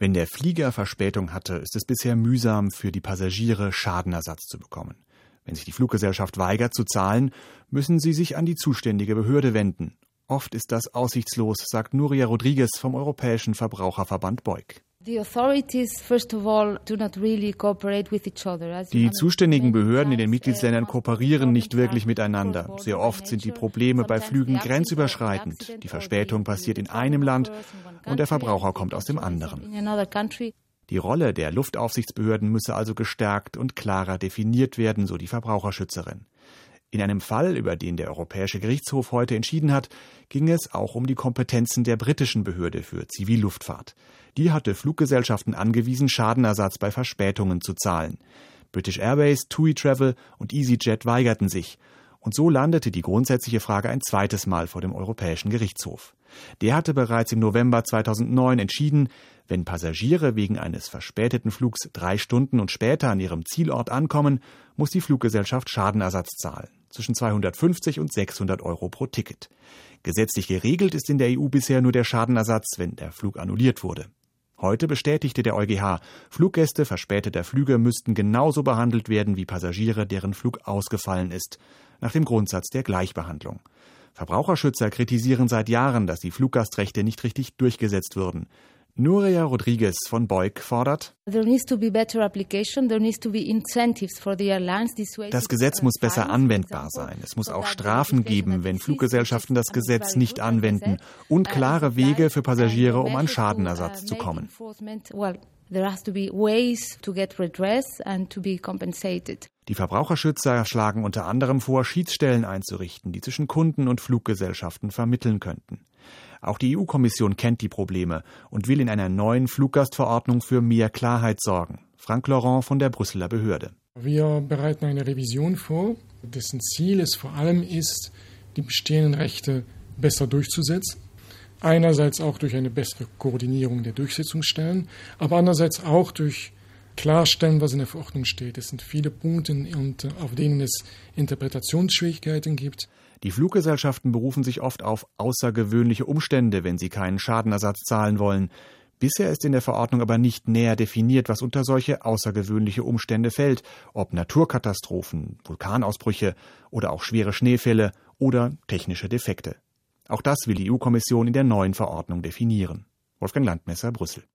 Wenn der Flieger Verspätung hatte, ist es bisher mühsam für die Passagiere, Schadenersatz zu bekommen. Wenn sich die Fluggesellschaft weigert zu zahlen, müssen sie sich an die zuständige Behörde wenden. Oft ist das aussichtslos, sagt Nuria Rodriguez vom Europäischen Verbraucherverband BEUC. Die zuständigen Behörden in den Mitgliedsländern kooperieren nicht wirklich miteinander. Sehr oft sind die Probleme bei Flügen grenzüberschreitend. Die Verspätung passiert in einem Land und der Verbraucher kommt aus dem anderen. Die Rolle der Luftaufsichtsbehörden müsse also gestärkt und klarer definiert werden, so die Verbraucherschützerin. In einem Fall, über den der Europäische Gerichtshof heute entschieden hat, ging es auch um die Kompetenzen der britischen Behörde für Zivilluftfahrt. Die hatte Fluggesellschaften angewiesen, Schadenersatz bei Verspätungen zu zahlen. British Airways, TUI Travel und EasyJet weigerten sich. Und so landete die grundsätzliche Frage ein zweites Mal vor dem Europäischen Gerichtshof. Der hatte bereits im November 2009 entschieden, wenn Passagiere wegen eines verspäteten Flugs 3 Stunden und später an ihrem Zielort ankommen, muss die Fluggesellschaft Schadenersatz zahlen. Zwischen 250 und 600 Euro pro Ticket. Gesetzlich geregelt ist in der EU bisher nur der Schadenersatz, wenn der Flug annulliert wurde. Heute bestätigte der EuGH, Fluggäste verspäteter Flüge müssten genauso behandelt werden wie Passagiere, deren Flug ausgefallen ist, nach dem Grundsatz der Gleichbehandlung. Verbraucherschützer kritisieren seit Jahren, dass die Fluggastrechte nicht richtig durchgesetzt würden. Nuria Rodriguez von BEUC fordert: Das Gesetz muss besser anwendbar sein. Es muss auch Strafen geben, wenn Fluggesellschaften das Gesetz nicht anwenden, und klare Wege für Passagiere, um an Schadenersatz zu kommen. Die Verbraucherschützer schlagen unter anderem vor, Schiedsstellen einzurichten, die zwischen Kunden und Fluggesellschaften vermitteln könnten. Auch die EU-Kommission kennt die Probleme und will in einer neuen Fluggastverordnung für mehr Klarheit sorgen. Frank Laurent von der Brüsseler Behörde. Wir bereiten eine Revision vor, dessen Ziel es vor allem ist, die bestehenden Rechte besser durchzusetzen. Einerseits auch durch eine bessere Koordinierung der Durchsetzungsstellen, aber andererseits auch durch Klarstellen, was in der Verordnung steht. Es sind viele Punkte, auf denen es Interpretationsschwierigkeiten gibt. Die Fluggesellschaften berufen sich oft auf außergewöhnliche Umstände, wenn sie keinen Schadenersatz zahlen wollen. Bisher ist in der Verordnung aber nicht näher definiert, was unter solche außergewöhnliche Umstände fällt, ob Naturkatastrophen, Vulkanausbrüche oder auch schwere Schneefälle oder technische Defekte. Auch das will die EU-Kommission in der neuen Verordnung definieren. Wolfgang Landmesser, Brüssel.